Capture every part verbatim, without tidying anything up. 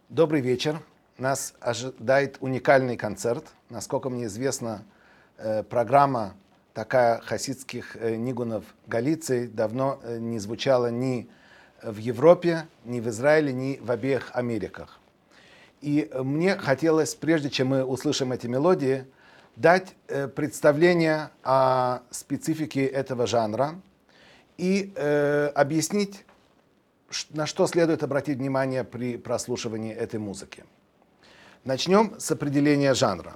Добрый вечер. Нас ожидает уникальный концерт. Насколько мне известно, программа такая хасидских нигунов Галиции давно не звучала ни в Европе, ни в Израиле, ни в обеих Америках. И мне хотелось, прежде чем мы услышим эти мелодии, дать представление о специфике этого жанра и э, объяснить, на что следует обратить внимание при прослушивании этой музыки. Начнем с определения жанра.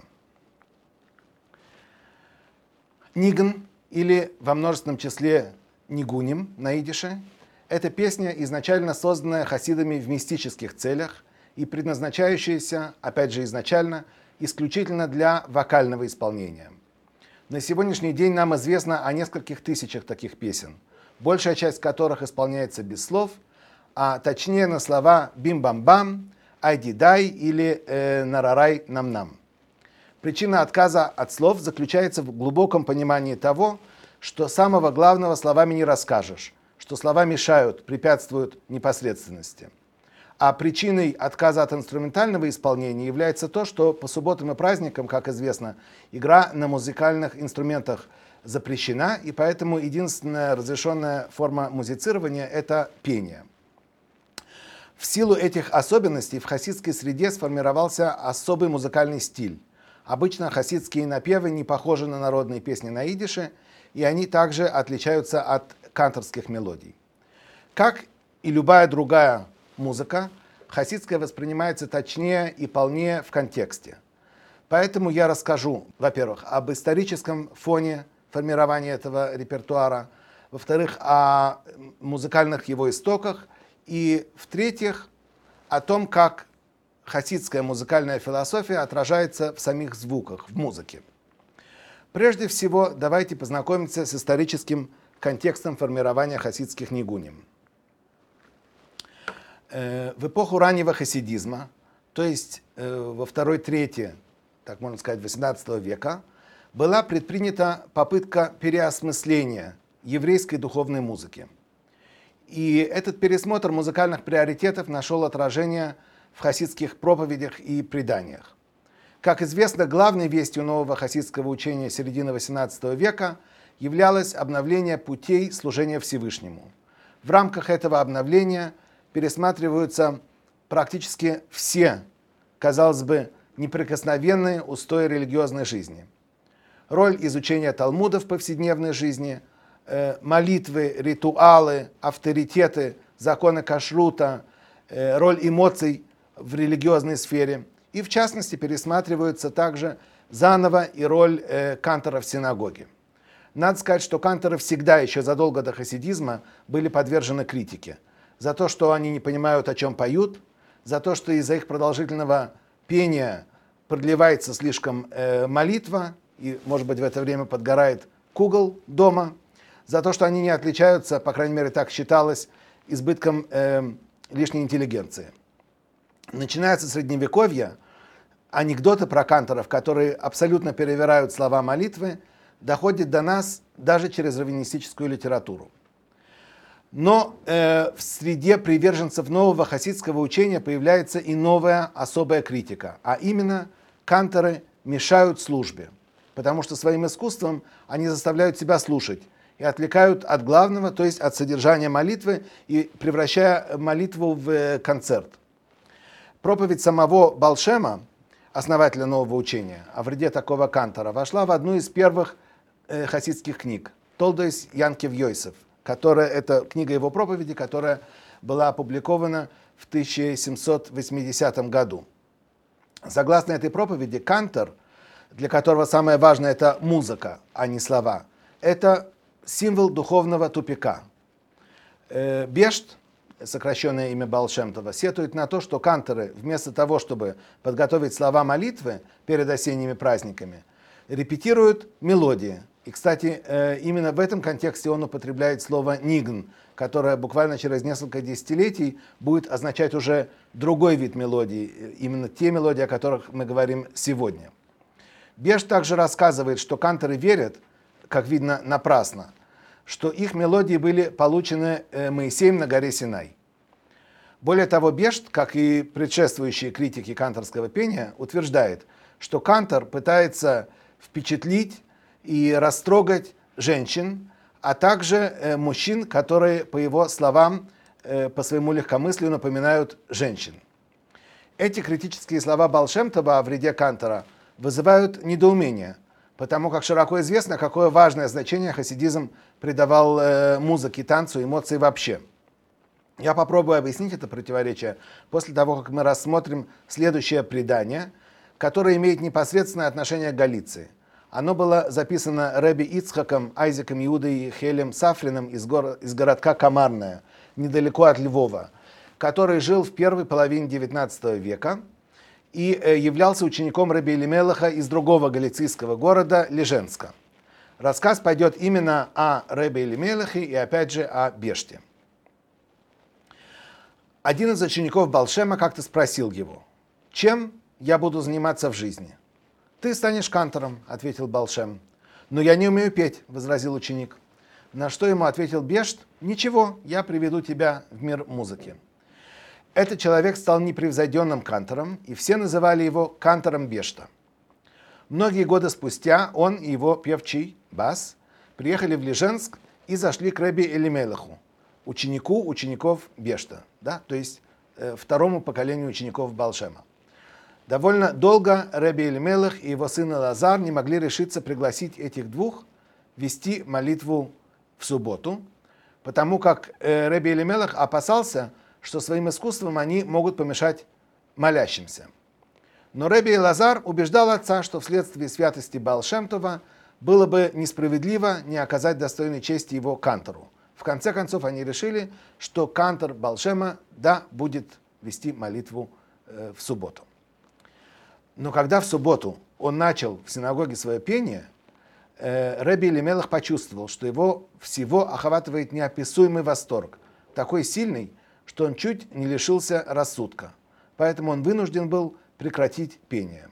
Нигн, или во множественном числе нигуним на идише, это песня, изначально созданная хасидами в мистических целях и предназначающаяся, опять же изначально, исключительно для вокального исполнения. На сегодняшний день нам известно о нескольких тысячах таких песен, большая часть которых исполняется без слов, а точнее на слова «бим-бам-бам», «айди-дай» или э, «нарарай нам-нам». Причина отказа от слов заключается в глубоком понимании того, что самого главного словами не расскажешь, что слова мешают, препятствуют непосредственности. А причиной отказа от инструментального исполнения является то, что по субботам и праздникам, как известно, игра на музыкальных инструментах запрещена, и поэтому единственная разрешенная форма музицирования – это пение. В силу этих особенностей в хасидской среде сформировался особый музыкальный стиль. Обычно хасидские напевы не похожи на народные песни на идише, и они также отличаются от канторских мелодий. Как и любая другая музыка, хасидская воспринимается точнее и полнее в контексте. Поэтому я расскажу, во-первых, об историческом фоне формирования этого репертуара, во-вторых, о музыкальных его истоках, и, в-третьих, о том, как хасидская музыкальная философия отражается в самих звуках, в музыке. Прежде всего, давайте познакомимся с историческим контекстом формирования хасидских нигуним. В эпоху раннего хасидизма, то есть во второй трети, так можно сказать, восемнадцатого века, была предпринята попытка переосмысления еврейской духовной музыки. И этот пересмотр музыкальных приоритетов нашел отражение в хасидских проповедях и преданиях. Как известно, главной вестью нового хасидского учения середины восемнадцатого века являлось обновление путей служения Всевышнему. В рамках этого обновления пересматриваются практически все, казалось бы, неприкосновенные устои религиозной жизни. Роль изучения Талмуда в повседневной жизни, молитвы, ритуалы, авторитеты, законы кашрута, роль эмоций в религиозной сфере. И в частности пересматриваются также заново и роль канторов в синагоге. Надо сказать, что канторы всегда, еще задолго до хасидизма, были подвержены критике. За то, что они не понимают, о чем поют, за то, что из-за их продолжительного пения продлевается слишком молитва, и, может быть, в это время подгорает кугол дома, за то, что они не отличаются, по крайней мере, так считалось, избытком э, лишней интеллигенции. Начиная со Средневековья, анекдоты про канторов, которые абсолютно перевирают слова молитвы, доходят до нас даже через раввинистическую литературу. Но э, в среде приверженцев нового хасидского учения появляется и новая особая критика, а именно канторы мешают службе, потому что своим искусством они заставляют себя слушать и отвлекают от главного, то есть от содержания молитвы, и превращая молитву в концерт. Проповедь самого Баал Шема, основателя нового учения, о вреде такого кантора, вошла в одну из первых э, хасидских книг «Толдойс Янкев Йосеф», которая, это книга его проповеди, которая была опубликована в тысяча семьсот восьмидесятом году. Согласно этой проповеди, кантор, для которого самое важное это музыка, а не слова, это символ духовного тупика. Бешт, сокращенное имя Баал Шем Това, сетует на то, что канторы, вместо того, чтобы подготовить слова молитвы перед осенними праздниками, репетируют мелодии. И, кстати, именно в этом контексте он употребляет слово «нигн», которое буквально через несколько десятилетий будет означать уже другой вид мелодий, именно те мелодии, о которых мы говорим сегодня. Бешт также рассказывает, что канторы верят, как видно, напрасно, что их мелодии были получены Моисеем на горе Синай. Более того, Бешт, как и предшествующие критики канторского пения, утверждает, что кантор пытается впечатлить и растрогать женщин, а также мужчин, которые, по его словам, по своему легкомыслию напоминают женщин. Эти критические слова Баал Шем Това о вреде кантора вызывают недоумение, потому как широко известно, какое важное значение хасидизм придавал музыке, танцу, эмоции вообще. Я попробую объяснить это противоречие после того, как мы рассмотрим следующее предание, которое имеет непосредственное отношение к Галиции. Оно было записано Ребби Ицхаком, Айзеком Иудой и Хелем Сафрином из, гор... из городка Камарная, недалеко от Львова, который жил в первой половине девятнадцатого века и являлся учеником Ребби Элимелеха из другого галицийского города Леженска. Рассказ пойдет именно о Ребби Элимелехе и опять же о Беште. Один из учеников Баал Шема как-то спросил его: «Чем я буду заниматься в жизни?» «Ты станешь кантором», — ответил Баал Шем. «Но я не умею петь», — возразил ученик. На что ему ответил Бешт: «Ничего, я приведу тебя в мир музыки». Этот человек стал непревзойденным кантором, и все называли его кантором Бешта. Многие годы спустя он и его певчий Бас приехали в Леженск и зашли к Ребби Элимелеху, ученику учеников Бешта, да, то есть э, второму поколению учеников Баал Шема. Довольно долго Ребби Элимелех и его сын Элазар не могли решиться пригласить этих двух вести молитву в субботу, потому как э, Ребби Элимелех опасался, что своим искусством они могут помешать молящимся. Но Ребби Элазар убеждал отца, что вследствие святости Баал Шем Това было бы несправедливо не оказать достойной чести его кантору. В конце концов, они решили, что кантор Баал Шема, да, будет вести молитву э, в субботу. Но когда в субботу он начал в синагоге свое пение, э, Ребби Элимелех почувствовал, что его всего охватывает неописуемый восторг, такой сильный, что он чуть не лишился рассудка. Поэтому он вынужден был прекратить пение.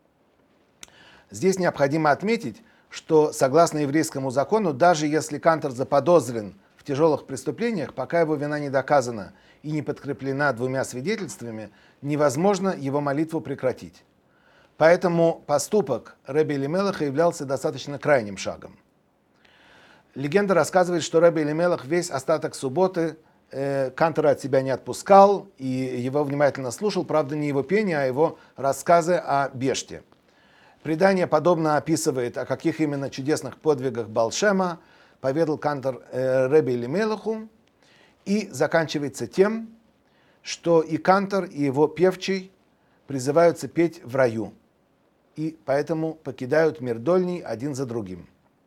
Здесь необходимо отметить, что согласно еврейскому закону, даже если кантор заподозрен в тяжелых преступлениях, пока его вина не доказана и не подкреплена двумя свидетельствами, невозможно его молитву прекратить. Поэтому поступок Ребби Элимелеха являлся достаточно крайним шагом. Легенда рассказывает, что Ребби Элимелех весь остаток субботы э, кантора от себя не отпускал и его внимательно слушал, правда, не его пение, а его рассказы о Беште. Предание подобно описывает, о каких именно чудесных подвигах Баал Шема поведал кантор э, Ребби Элимелеху, и заканчивается тем, что и кантор, и его певчий призываются петь в раю, и поэтому покидают мир дольний один за другим.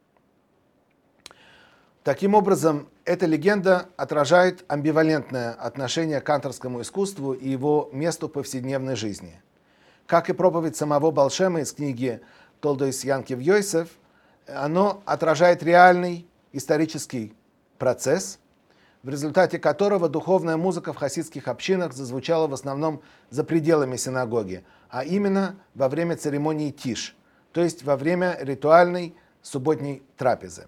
Таким образом, эта легенда отражает амбивалентное отношение к канторскому искусству и его месту в повседневной жизни. Как и проповедь самого Баал Шема из книги «Толдойс Янкив Йосеф», оно отражает реальный исторический процесс, в результате которого духовная музыка в хасидских общинах зазвучала в основном за пределами синагоги, а именно во время церемонии Тиш, то есть во время ритуальной субботней трапезы.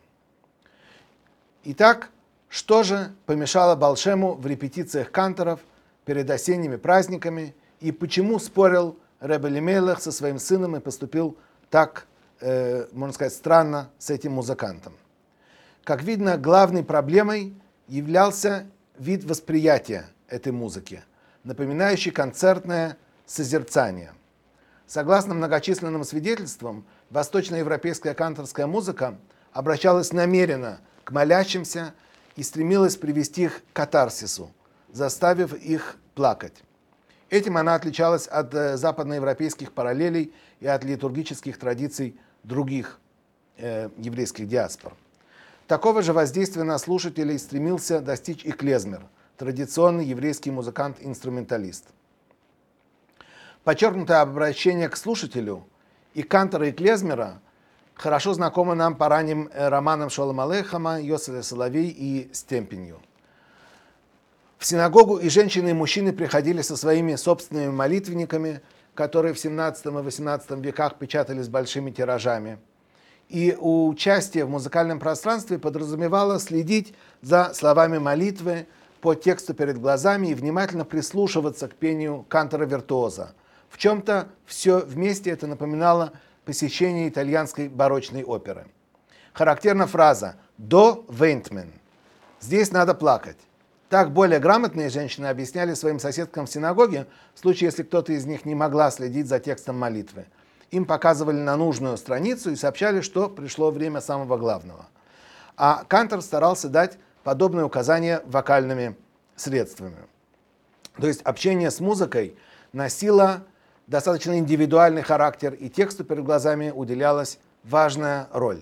Итак, что же помешало Баал Шему в репетициях канторов перед осенними праздниками и почему спорил Ребби Элимелех со своим сыном и поступил так, э, можно сказать, странно с этим музыкантом? Как видно, главной проблемой являлся вид восприятия этой музыки, напоминающий концертное созерцание. Согласно многочисленным свидетельствам, восточноевропейская канторская музыка обращалась намеренно к молящимся и стремилась привести их к катарсису, заставив их плакать. Этим она отличалась от западноевропейских параллелей и от литургических традиций других э, еврейских диаспор. Такого же воздействия на слушателей стремился достичь и клезмер, традиционный еврейский музыкант-инструменталист. Подчеркнутое обращение к слушателю и кантора, и клезмера хорошо знакомо нам по ранним романам Шолома Алейхема, Йосефа Соловей и Стемпенью. В синагогу и женщины, и мужчины приходили со своими собственными молитвенниками, которые в семнадцатом и восемнадцатом веках печатались большими тиражами. И участие в музыкальном пространстве подразумевало следить за словами молитвы, по тексту перед глазами и внимательно прислушиваться к пению кантора-виртуоза. В чем-то все вместе это напоминало посещение итальянской барочной оперы. Характерна фраза «до вентмен». Здесь надо плакать. Так более грамотные женщины объясняли своим соседкам в синагоге, в случае, если кто-то из них не могла следить за текстом молитвы. Им показывали на нужную страницу и сообщали, что пришло время самого главного. А кантор старался дать подобные указания вокальными средствами. То есть общение с музыкой носило достаточно индивидуальный характер, и тексту перед глазами уделялась важная роль.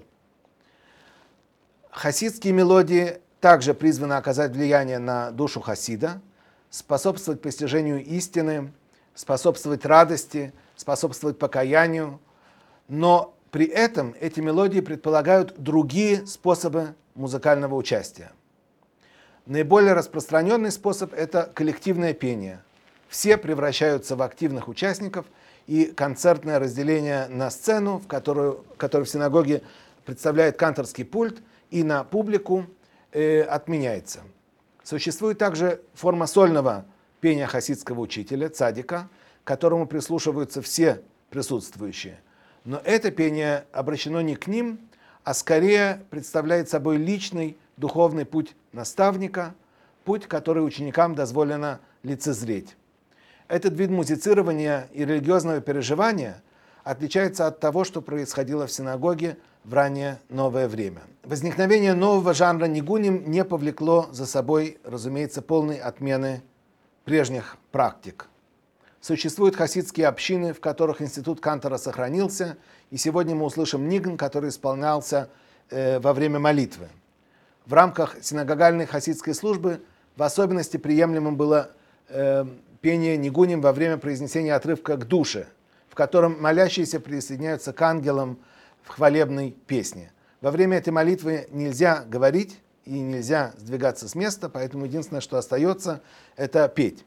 Хасидские мелодии также призваны оказать влияние на душу хасида, способствовать постижению истины, способствовать радости, способствовать покаянию, но при этом эти мелодии предполагают другие способы музыкального участия. Наиболее распространенный способ – это коллективное пение. Все превращаются в активных участников, и концертное разделение на сцену, в которую, которую в синагоге представляет канторский пульт, и на публику э, отменяется. Существует также форма сольного пения хасидского учителя, цадика, к которому прислушиваются все присутствующие. Но это пение обращено не к ним, а скорее представляет собой личный духовный путь наставника, путь, который ученикам дозволено лицезреть. Этот вид музицирования и религиозного переживания отличается от того, что происходило в синагоге в раннее новое время. Возникновение нового жанра нигуним не повлекло за собой, разумеется, полной отмены прежних практик. Существуют хасидские общины, в которых институт кантора сохранился, и сегодня мы услышим нигн, который исполнялся э, во время молитвы. В рамках синагогальной хасидской службы в особенности приемлемым было э, пение нигуним во время произнесения отрывка к душе, в котором молящиеся присоединяются к ангелам в хвалебной песне. Во время этой молитвы нельзя говорить и нельзя сдвигаться с места, поэтому единственное, что остается, это петь.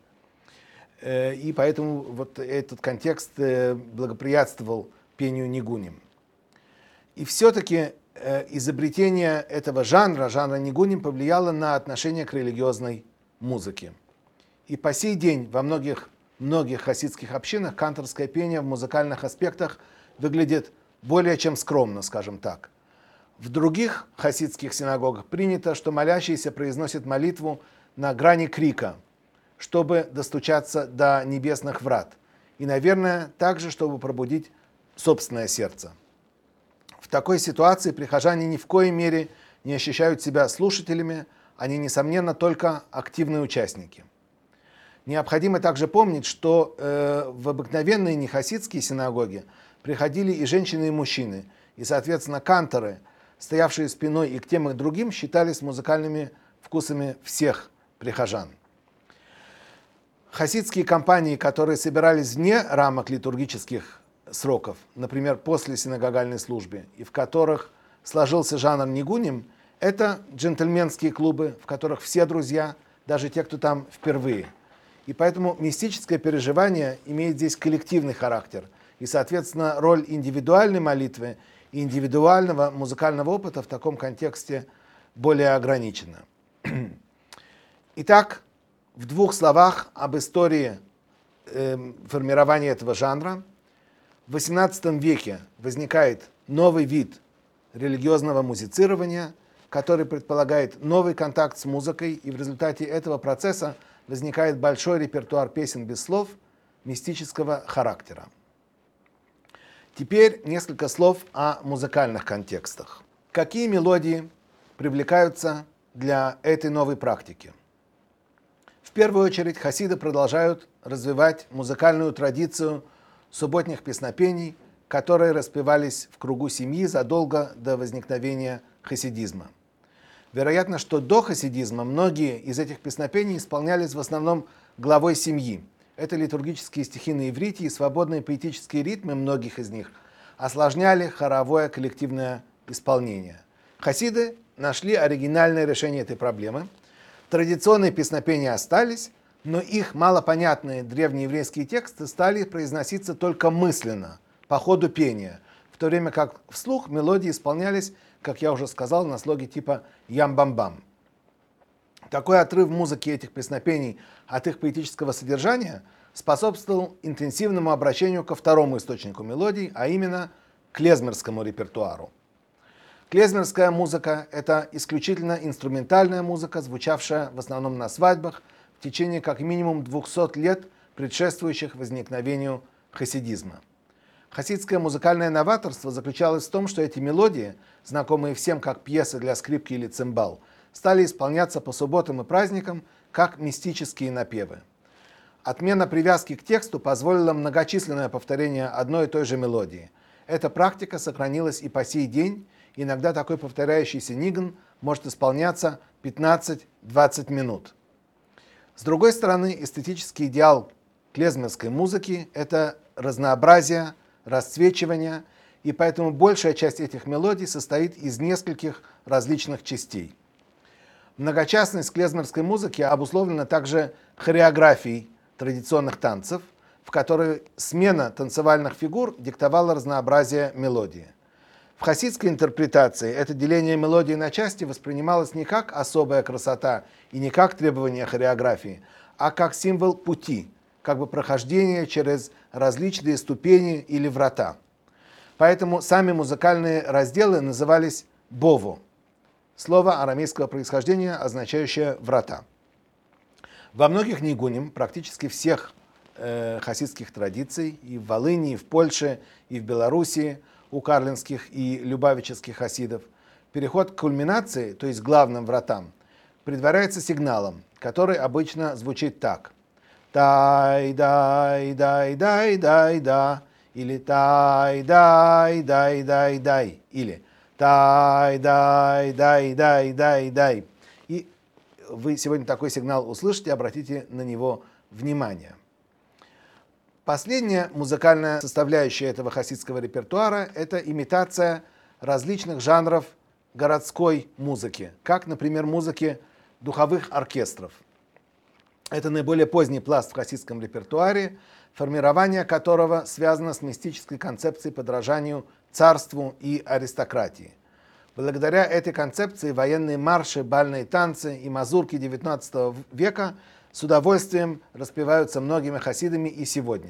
И поэтому вот этот контекст благоприятствовал пению нигуним. И все-таки изобретение этого жанра, жанра нигуним, повлияло на отношение к религиозной музыке. И по сей день во многих, многих хасидских общинах канторское пение в музыкальных аспектах выглядит более чем скромно, скажем так. В других хасидских синагогах принято, что молящиеся произносят молитву на грани крика, чтобы достучаться до небесных врат. И, наверное, также, чтобы пробудить собственное сердце. В такой ситуации прихожане ни в коей мере не ощущают себя слушателями, они, несомненно, только активные участники. Необходимо также помнить, что э, в обыкновенные нехасидские синагоги приходили и женщины, и мужчины, и, соответственно, канторы, стоявшие спиной и к тем, и к другим, считались музыкальными вкусами всех прихожан. Хасидские компании, которые собирались вне рамок литургических сроков, например, после синагогальной службы, и в которых сложился жанр нигуним, это джентльменские клубы, в которых все друзья, даже те, кто там впервые. И поэтому мистическое переживание имеет здесь коллективный характер, и, соответственно, роль индивидуальной молитвы и индивидуального музыкального опыта в таком контексте более ограничена. Итак, в двух словах об истории э, формирования этого жанра. В восемнадцатом веке возникает новый вид религиозного музицирования, который предполагает новый контакт с музыкой, и в результате этого процесса возникает большой репертуар песен без слов мистического характера. Теперь несколько слов о музыкальных контекстах. Какие мелодии привлекаются для этой новой практики? В первую очередь хасиды продолжают развивать музыкальную традицию субботних песнопений, которые распевались в кругу семьи задолго до возникновения хасидизма. Вероятно, что до хасидизма многие из этих песнопений исполнялись в основном главой семьи. Это литургические стихи на иврите и свободные поэтические ритмы многих из них осложняли хоровое коллективное исполнение. Хасиды нашли оригинальное решение этой проблемы. Традиционные песнопения остались, но их малопонятные древнееврейские тексты стали произноситься только мысленно, по ходу пения, в то время как вслух мелодии исполнялись, как я уже сказал, на слоге типа «ям-бам-бам». Такой отрыв музыки этих песнопений от их поэтического содержания способствовал интенсивному обращению ко второму источнику мелодий, а именно к клезмерскому репертуару. Клезмерская музыка – это исключительно инструментальная музыка, звучавшая в основном на свадьбах в течение как минимум двухсот лет, предшествующих возникновению хасидизма. Хасидское музыкальное новаторство заключалось в том, что эти мелодии, знакомые всем как пьесы для скрипки или цимбал, стали исполняться по субботам и праздникам как мистические напевы. Отмена привязки к тексту позволила многочисленное повторение одной и той же мелодии. Эта практика сохранилась и по сей день. Иногда такой повторяющийся нигн может исполняться пятнадцать-двадцать минут. С другой стороны, эстетический идеал клезмерской музыки – это разнообразие, расцвечивание, и поэтому большая часть этих мелодий состоит из нескольких различных частей. Многочастность клезмерской музыки обусловлена также хореографией традиционных танцев, в которой смена танцевальных фигур диктовала разнообразие мелодии. В хасидской интерпретации это деление мелодии на части воспринималось не как особая красота и не как требование хореографии, а как символ пути, как бы прохождение через различные ступени или врата. Поэтому сами музыкальные разделы назывались «бову», слово арамейского происхождения, означающее «врата». Во многих нигуним, практически всех э, хасидских традиций, и в Волыни, и в Польше, и в Белоруссии, у карлинских и любавических хасидов, переход к кульминации, то есть главным вратам, предваряется сигналом, который обычно звучит так: тай-дай-дай-дай-дай-да, или тай-дай-дай-дай-дай, или тай-дай-дай-дай-дай. И вы сегодня такой сигнал услышите, обратите на него внимание. Последняя музыкальная составляющая этого хасидского репертуара – это имитация различных жанров городской музыки, как, например, музыки духовых оркестров. Это наиболее поздний пласт в хасидском репертуаре, формирование которого связано с мистической концепцией подражанию царству и аристократии. Благодаря этой концепции военные марши, бальные танцы и мазурки девятнадцатого века с удовольствием распеваются многими хасидами и сегодня.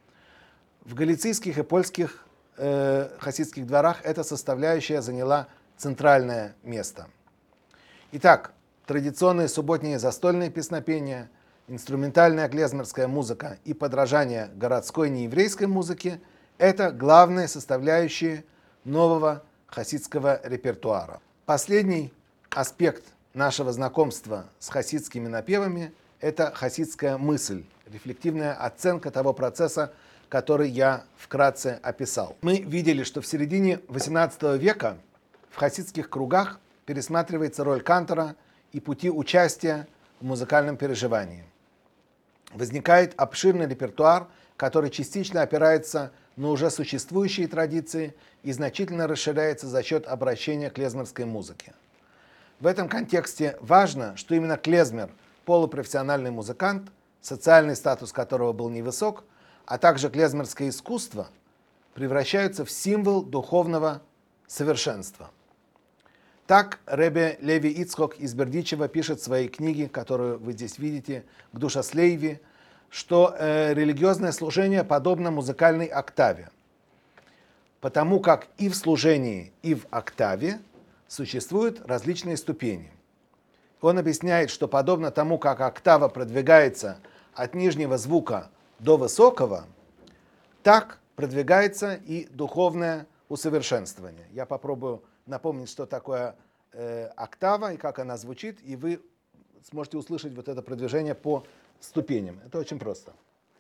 В галицийских и польских э, хасидских дворах эта составляющая заняла центральное место. Итак, традиционные субботние застольные песнопения, инструментальная клезмерская музыка и подражание городской нееврейской музыке – это главные составляющие нового хасидского репертуара. Последний аспект нашего знакомства с хасидскими напевами – это хасидская мысль, рефлективная оценка того процесса, который я вкратце описал. Мы видели, что в середине восемнадцатого века в хасидских кругах пересматривается роль кантора и пути участия в музыкальном переживании. Возникает обширный репертуар, который частично опирается на уже существующие традиции и значительно расширяется за счет обращения к клезмерской музыке. В этом контексте важно, что именно клезмер, полупрофессиональный музыкант, социальный статус которого был невысок, а также клезмерское искусство превращаются в символ духовного совершенства. Так ребе Леви Ицхок из Бердичева пишет в своей книге, которую вы здесь видите, «Гдушас Лейви», что э, религиозное служение подобно музыкальной октаве, потому как и в служении, и в октаве существуют различные ступени. Он объясняет, что подобно тому, как октава продвигается от нижнего звука до высокого, так продвигается и духовное усовершенствование. Я попробую напомнить, что такое э, октава и как она звучит, и вы сможете услышать вот это продвижение по ступеням. Это очень просто.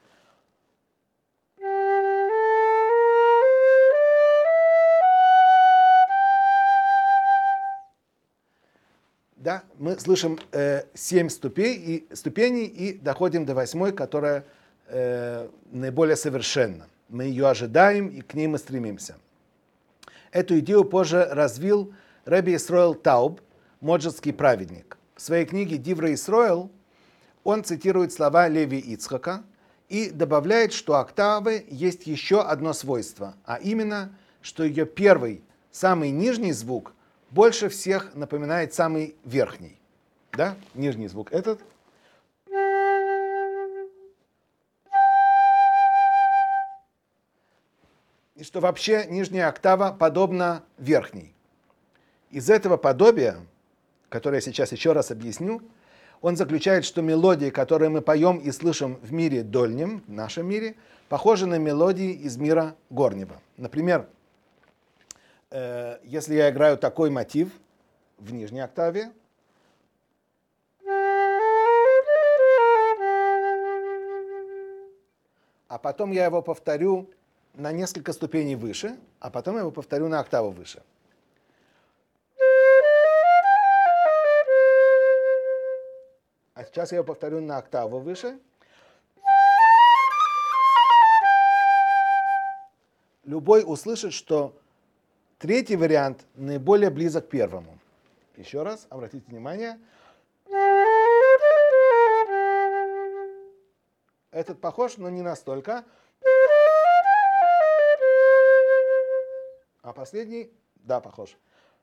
Да, мы слышим э, семь ступей и, ступеней и доходим до восьмой, которая э, наиболее совершенна. Мы ее ожидаем и к ней мы стремимся. Эту идею позже развил Ребби Исроэл Тауб, моджедский праведник. В своей книге «Диврей Исроэл» он цитирует слова Леви Ицхака и добавляет, что октавы есть еще одно свойство, а именно, что ее первый, самый нижний звук больше всех напоминает самый верхний. да, нижний звук этот. И что вообще нижняя октава подобна верхней. Из этого подобия, которое я сейчас еще раз объясню, он заключает, что мелодии, которые мы поем и слышим в мире дольнем, в нашем мире, похожи на мелодии из мира горнего. Например, э, если я играю такой мотив в нижней октаве, а потом я его повторю на несколько ступеней выше, а потом я его повторю на октаву выше. А сейчас я его повторю на октаву выше. Любой услышит, что третий вариант наиболее близок к первому. Еще раз, обратите внимание. Этот похож, но не настолько. А последний, да, похож.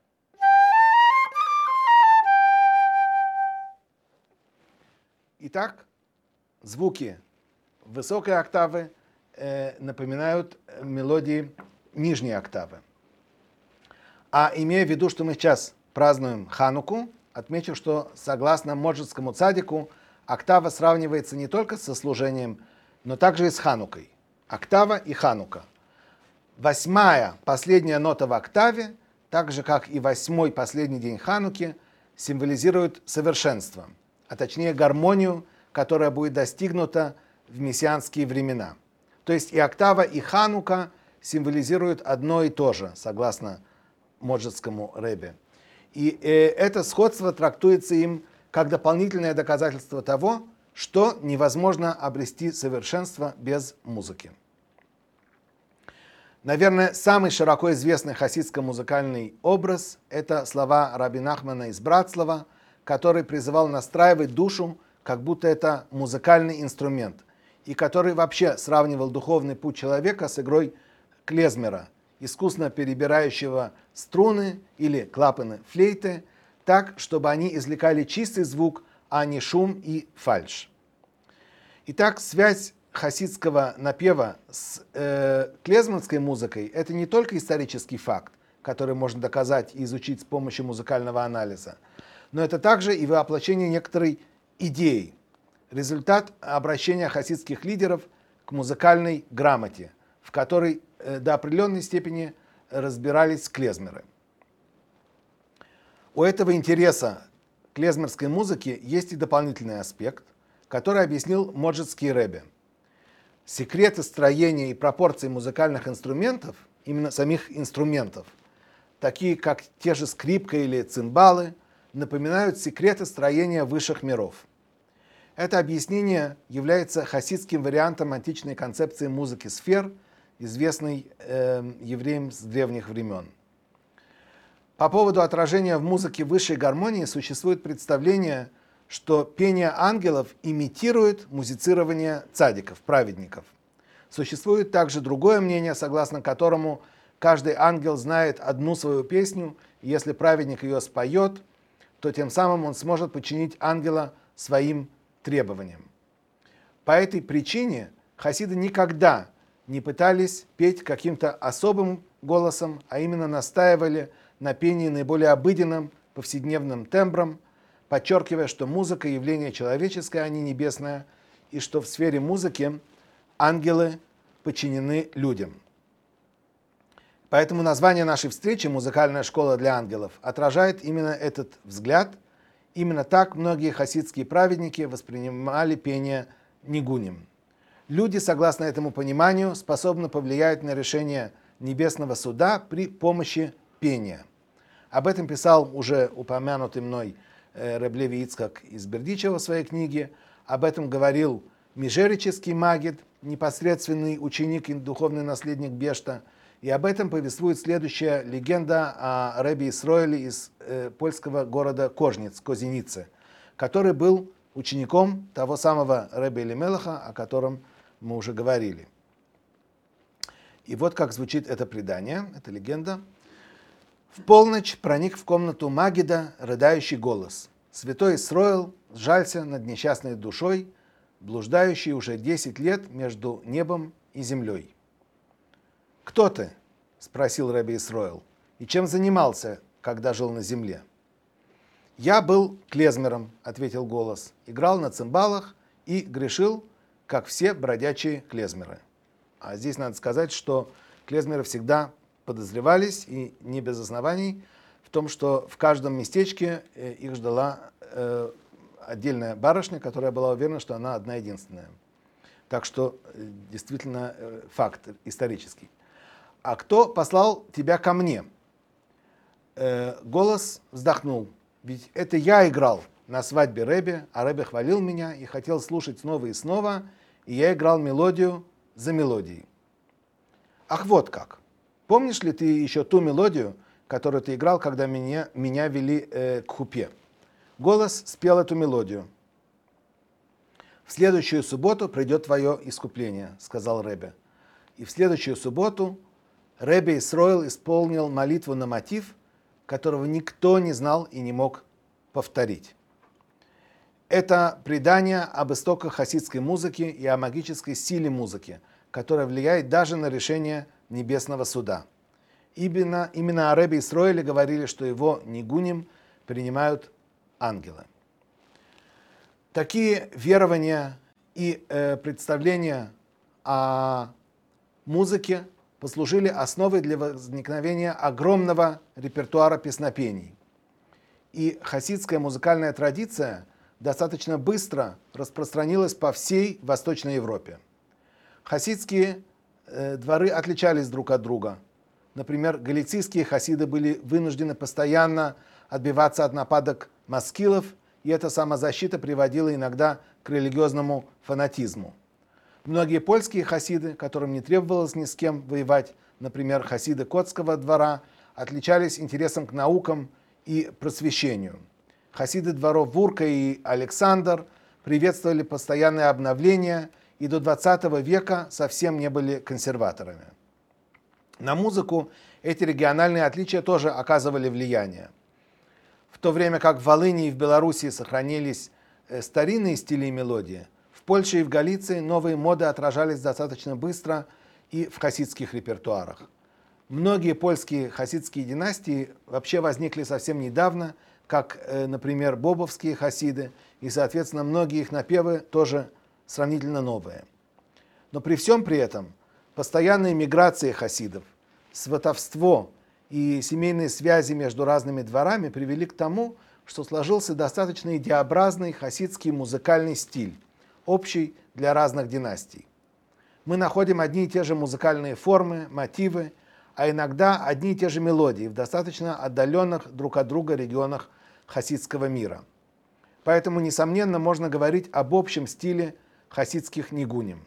Итак, звуки высокой октавы э, напоминают мелодии нижней октавы. А имея в виду, что мы сейчас празднуем Хануку, отмечу, что согласно Моджедскому цадику октава сравнивается не только со служением, но также и с Ханукой. Октава и Ханука. Восьмая, последняя нота в октаве, так же как и восьмой, последний день Хануки, символизирует совершенство, а точнее гармонию, которая будет достигнута в мессианские времена. То есть и октава, и Ханука символизируют одно и то же, согласно Моджедскому ребе. И э, это сходство трактуется им как дополнительное доказательство того, что невозможно обрести совершенство без музыки. Наверное, самый широко известный хасидско-музыкальный образ – это слова раби Нахмана из Братслава, который призывал настраивать душу, как будто это музыкальный инструмент, и который вообще сравнивал духовный путь человека с игрой клезмера, искусно перебирающего струны или клапаны флейты, так, чтобы они извлекали чистый звук, а не шум и фальшь. Итак, связь хасидского напева с э, клезмерской музыкой – это не только исторический факт, который можно доказать и изучить с помощью музыкального анализа, но это также и воплощение некоторой идеи, результат обращения хасидских лидеров к музыкальной грамоте, в которой э, до определенной степени разбирались клезмеры. У этого интереса к клезмерской музыке есть и дополнительный аспект, который объяснил Моджедский ребе. Секреты строения и пропорций музыкальных инструментов, именно самих инструментов, такие как те же скрипка или цимбалы, напоминают секреты строения высших миров. Это объяснение является хасидским вариантом античной концепции музыки сфер, известной э, евреям с древних времен. По поводу отражения в музыке высшей гармонии существует представление, что пение ангелов имитирует музицирование цадиков, праведников. Существует также другое мнение, согласно которому каждый ангел знает одну свою песню, и если праведник ее споет, то тем самым он сможет подчинить ангела своим требованиям. По этой причине хасиды никогда не пытались петь каким-то особым голосом, а именно настаивали на пении наиболее обыденным, повседневным тембром, подчеркивая, что музыка – явление человеческое, а не небесное, и что в сфере музыки ангелы подчинены людям. Поэтому название нашей встречи «Музыкальная школа для ангелов» отражает именно этот взгляд. Именно так многие хасидские праведники воспринимали пение нигуним. Люди, согласно этому пониманию, способны повлиять на решение небесного суда при помощи пения. Об этом писал уже упомянутый мной Реб Леви Ицхак из Бердичева в своей книге. Об этом говорил Межерический Магид, непосредственный ученик и духовный наследник Бешта. И об этом повествует следующая легенда о Ребе Исроэле из э, польского города Кожниц, Козеницы, который был учеником того самого Ребе Элимелеха, о котором мы уже говорили. И вот как звучит это предание, эта легенда. В полночь проник в комнату Магида рыдающий голос. святой Исроил сжалься над несчастной душой, блуждающей уже десять лет между небом и землей. «Кто ты?» – спросил Ребе Исроил. «И чем занимался, когда жил на земле?» «Я был клезмером», – ответил голос, – «играл на цимбалах и грешил, как все бродячие клезмеры». А здесь надо сказать, что клезмеры всегда подозревались, и не без оснований, в том, что в каждом местечке их ждала э, отдельная барышня, которая была уверена, что она одна единственная. Так что действительно э, факт исторический. «А кто послал тебя ко мне?» Э, голос вздохнул. «Ведь это я играл на свадьбе Ребе, а Ребе хвалил меня и хотел слушать снова и снова, и я играл мелодию за мелодией». «Ах, вот как! Помнишь ли ты еще ту мелодию, которую ты играл, когда меня, меня вели э, к хупе?» Голос спел эту мелодию. «В следующую субботу придет твое искупление», — сказал Ребе. И в следующую субботу Ребе Исроил исполнил молитву на мотив, которого никто не знал и не мог повторить. Это предание об истоках хасидской музыки и о магической силе музыки, которая влияет даже на решение небесного суда. Именно, именно о Ребе Исроиле говорили, что его нигуним принимают ангелы. Такие верования и э, представления о музыке послужили основой для возникновения огромного репертуара песнопений. И хасидская музыкальная традиция достаточно быстро распространилась по всей Восточной Европе. Хасидские э, дворы отличались друг от друга. Например, галицийские хасиды были вынуждены постоянно отбиваться от нападок маскилов, и эта самозащита приводила иногда к религиозному фанатизму. Многие польские хасиды, которым не требовалось ни с кем воевать, например, хасиды Котского двора, отличались интересом к наукам и просвещению. Хасиды дворов Вурка и Александр приветствовали постоянное обновление и до двадцатого века совсем не были консерваторами. На музыку эти региональные отличия тоже оказывали влияние. В то время как в Волыни и в Белоруссии сохранились старинные стили и мелодии, в Польше и в Галиции новые моды отражались достаточно быстро и в хасидских репертуарах. Многие польские хасидские династии вообще возникли совсем недавно, как, например, бобовские хасиды, и, соответственно, многие их напевы тоже сравнительно новые. Но при всем при этом постоянные миграции хасидов, сватовство и семейные связи между разными дворами привели к тому, что сложился достаточно идеобразный хасидский музыкальный стиль, общий для разных династий. Мы находим одни и те же музыкальные формы, мотивы, а иногда одни и те же мелодии в достаточно отдаленных друг от друга регионах хасидского мира. Поэтому, несомненно, можно говорить об общем стиле хасидских нигуним.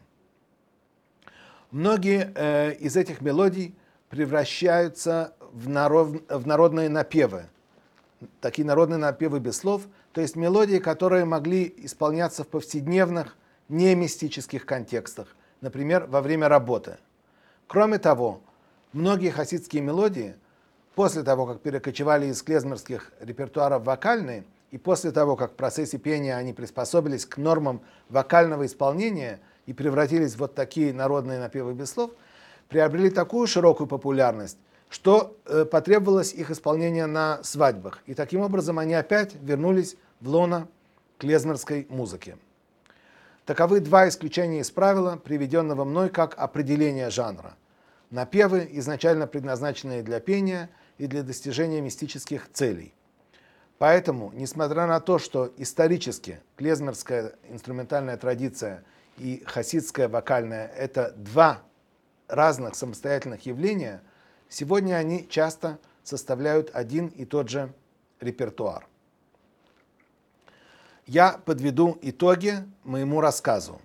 Многие э, из этих мелодий превращаются в, народ, в народные напевы, такие народные напевы без слов, то есть мелодии, которые могли исполняться в повседневных, не мистических контекстах, например, во время работы. Кроме того, многие хасидские мелодии, после того, как перекочевали из клезмерских репертуаров в вокальные, и после того, как в процессе пения они приспособились к нормам вокального исполнения и превратились в вот такие народные напевы без слов, приобрели такую широкую популярность, что э, потребовалось их исполнение на свадьбах. И таким образом они опять вернулись в лоно клезмерской музыки. Таковы два исключения из правила, приведенного мной как определение жанра. Напевы, изначально предназначенные для пения и для достижения мистических целей. Поэтому, несмотря на то, что исторически клезмерская инструментальная традиция и хасидская вокальная – это два разных самостоятельных явления, сегодня они часто составляют один и тот же репертуар. Я подведу итоги моему рассказу.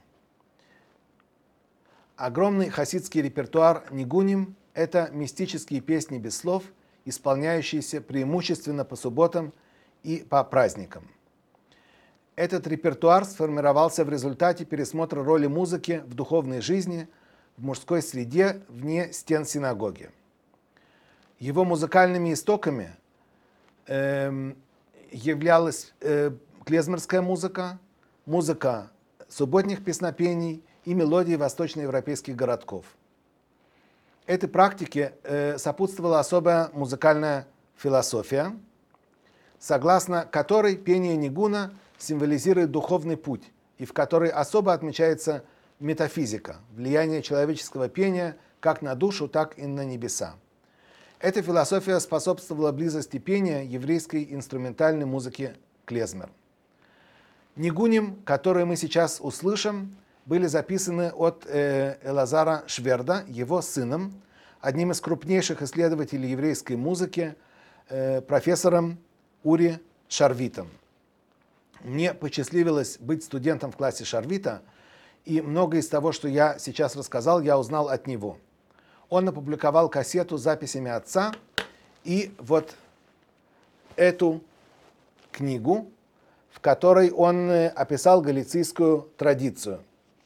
Огромный хасидский репертуар нигуним – это мистические песни без слов, исполняющиеся преимущественно по субботам и по праздникам. Этот репертуар сформировался в результате пересмотра роли музыки в духовной жизни, в мужской среде вне стен синагоги. Его музыкальными истоками э, являлась э, клезмерская музыка, музыка субботних песнопений и мелодии восточноевропейских городков. Этой практике э, сопутствовала особая музыкальная философия, согласно которой пение нигуна символизирует духовный путь, и в которой особо отмечается метафизика, влияние человеческого пения как на душу, так и на небеса. Эта философия способствовала близости пения еврейской инструментальной музыки клезмер. Нигуним, которые мы сейчас услышим, были записаны от э, Элазара Шверда, его сыном, одним из крупнейших исследователей еврейской музыки, э, профессором Ури Шарвитом. Мне посчастливилось быть студентом в классе Шарвита, и многое из того, что я сейчас рассказал, я узнал от него. Он опубликовал кассету с записями отца, и вот эту книгу, в которой он описал галицийскую традицию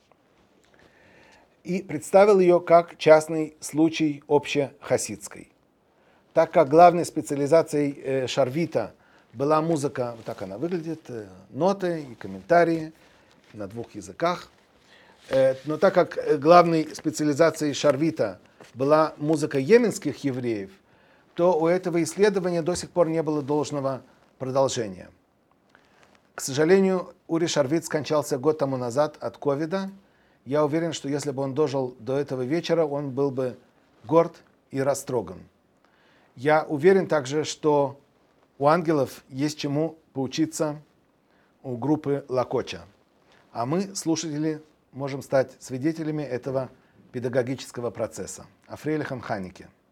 и представил ее как частный случай общехасидской. Так как главной специализацией Шарвита была музыка, вот так она выглядит, ноты и комментарии на двух языках, но так как главной специализацией Шарвита была музыка йеменских евреев, то у этого исследования до сих пор не было должного продолжения. К сожалению, Ури Шарвит скончался год тому назад от ковида. Я уверен, что если бы он дожил до этого вечера, он был бы горд и растроган. Я уверен также, что у ангелов есть чему поучиться у группы Лакоча. А мы, слушатели, можем стать свидетелями этого педагогического процесса. Афрейлихам Ханике.